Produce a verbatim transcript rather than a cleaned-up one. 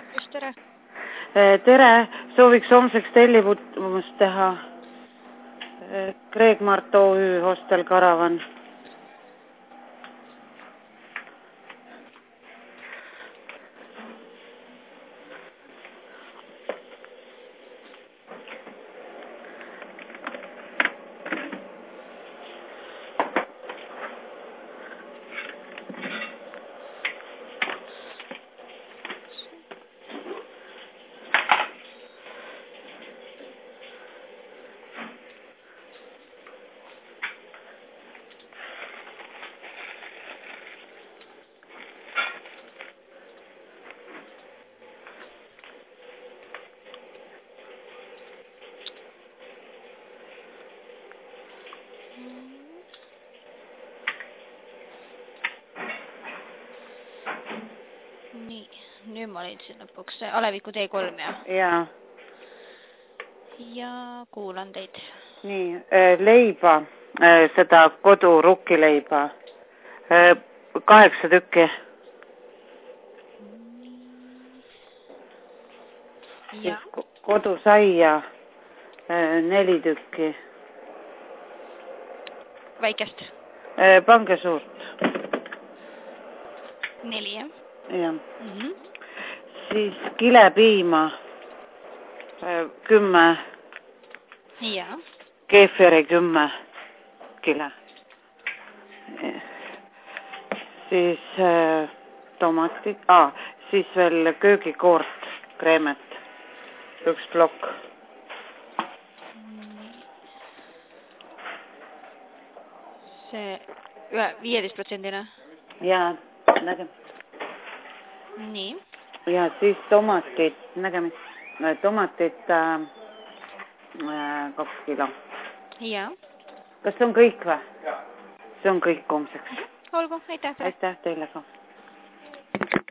Just tere. Tere, sooviks homseks tellimust teha Craig Mart O Ü Hostel Caravan. Nii, nüüd ma leidsin lõpuks Aleviku tee kolm ja? Jaa. Ja kuulan teid. Nii, leiba, seda kodu rukkileiba, kaheksa tükki. Ja. Kodu saia, neli tükki. Väikest? Pange suurt. Neli, jah? Jah. Mm -hmm. Siis kilepiima, kümme. Ja. Keeferi kümme kile. Siis äh, tomatid, ah, siis veel köögikoort, kreemet, üks plokk. See viieteist protsendina? Jaa, nägem. Nii. Ja siis tomatid, nägem, tomatid äh, kaks kilo. Ja. Kas see on kõik või? See on kõik homseks. Olgu, aitäh. Aitäh teile ka.